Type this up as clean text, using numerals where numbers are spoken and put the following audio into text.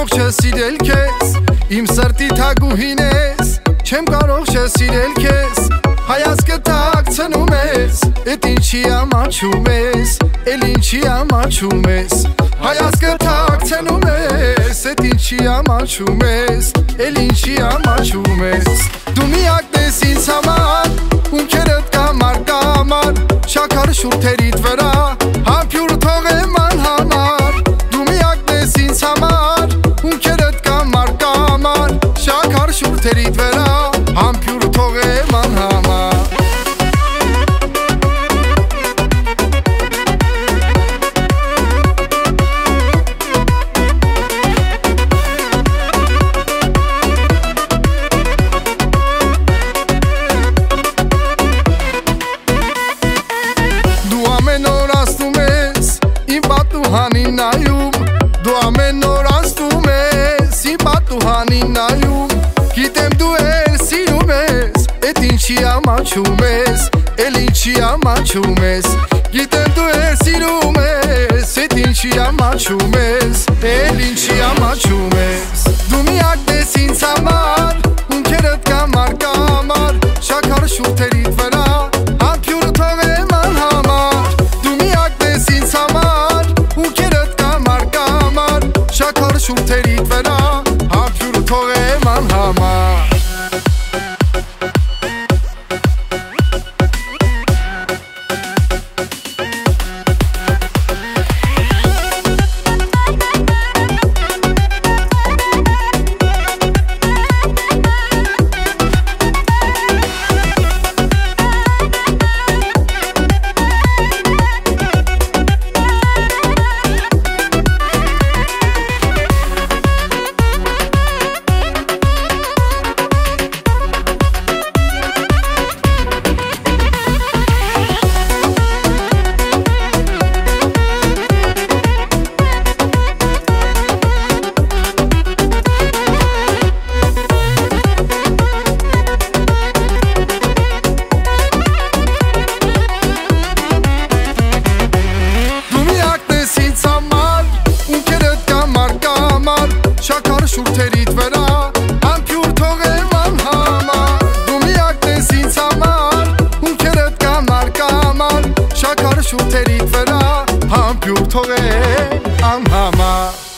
կարող չսիրել քեզ, իմ սրտի թագուհին ես, չեմ կարող չսիրել քեզ, հայացքը թաքցնում ես, էդ ինչի ամաչում ես, էլ ինչի ամաչում ես, հայացքը թաքցնում ես, էդ ինչի ամաչում ես, էլ ինչի ամաչում ես, դու միակն ես ինձ համար, ունքերդ կամար կամար, շաքար շուրթերիդ վրա, համբյուր թողեմ անհամար, դու միակն ես ինձ համար, ունքերդ կամար կամար, շաքար շուրթերիդ վրա, համբյուր թողեմ անհամար Հանին նայում, դու ամեն օր ասում ես, իմ պատուհանին նայում, գիտեմ դու էլ սիրում ես, էդ ինչի ամաչում ես, էլ ինչի ամաչում ես, գիտեմ դու էլ սիրում ես, էդ ինչի ամաչում ես, էլ ինչի ամաչում ես, դու միակն ես ինձ համար, ունքերդ կամար կամար, շաքար շուրթերիդ վրա, համբյուր թողեմ անհամար, դու միակն ես ինձ համար, ունքերդ կամար կամար, շաքար շուրթերիդ վրա, համբյուր թողեմ անհամար շաքար շուրթերիդ վրա, համբյուր թողեմ անհամար, դու միակն ես ինձ համար, ունքերդ կամար կամար, շաքար շուրթերիդ վրա, համբյուր թողեմ անհամար